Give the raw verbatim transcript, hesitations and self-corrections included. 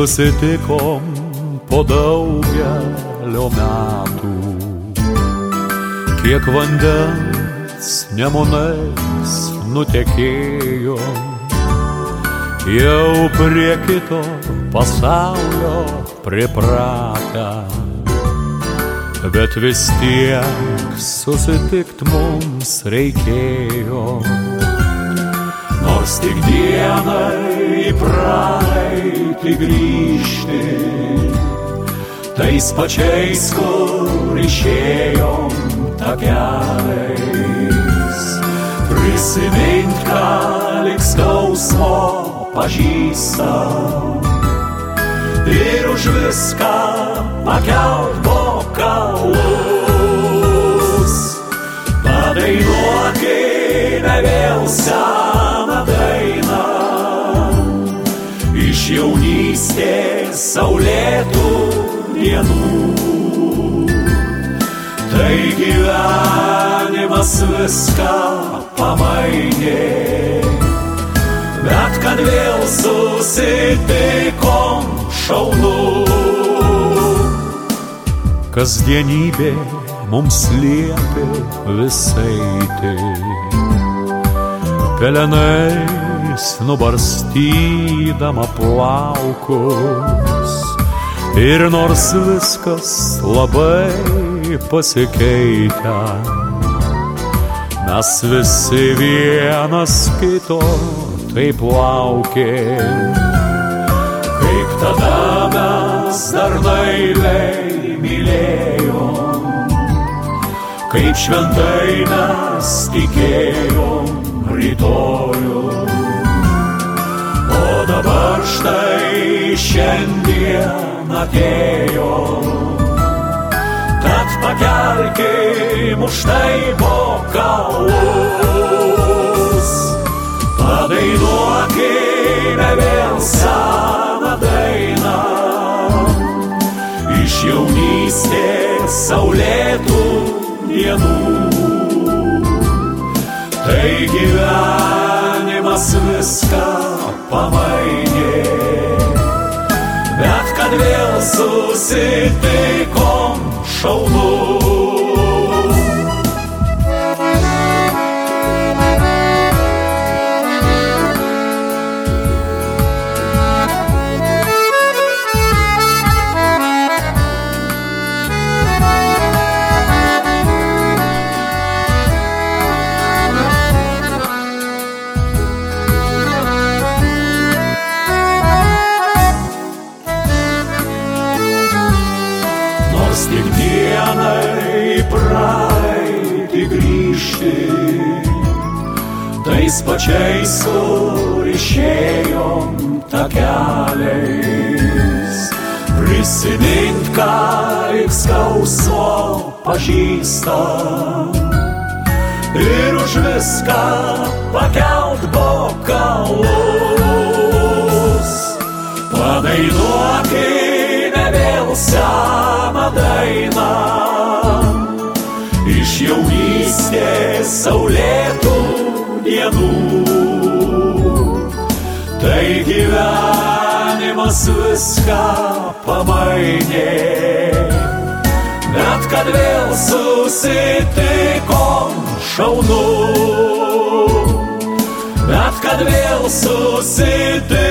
susitikom po daugelio metų. Kiek vandens nemunais nutekėjo, jau prie kito pasaulio pripratę, bet vis tiek susitikt mums reikėjo. Nors tik dienai į praeitį grįžti, tais pačiais, kur išėjom takeliais, prisimint, ką lyg skausmo pažįstam, ir už viską pakelt bokalus, padainuokime vėl seną dainą iš jaunystės saulėtų dienų. Tai gyvenimas viską pamainė, bet kad vėl susitikom šaunu. Kasdienybė mums liepė vis eiti, pelenais nubarstydama plaukus, ir nors viskas labai pasikeitę, mes visi vienas kito taip laukėm, kaip tada mes dar naiviai mylėjom, kaip šventai mes tikėjom rytojų. O dabar štai šiandien atėjo, tad pakelkim už tai bokalus, padainuokime vėl seną dainą iš jaunystės saulėtų dienų. Tai gyvenimas viską pamainė, bet kad vėl susitikom šaunu. Tik dienai praeitį grįžti, tais pačiais, kur išėjom takeliais, prisimint, ką lyg skausmo pažįstam, ir už viską pakelt bokalus, padainuokime vėl seną dainą iš jaunystės saulėtų dienų. Tai gyvenimas viską pamainė, bet kad vėl susitikom šaunu, bet kad vėl susitikom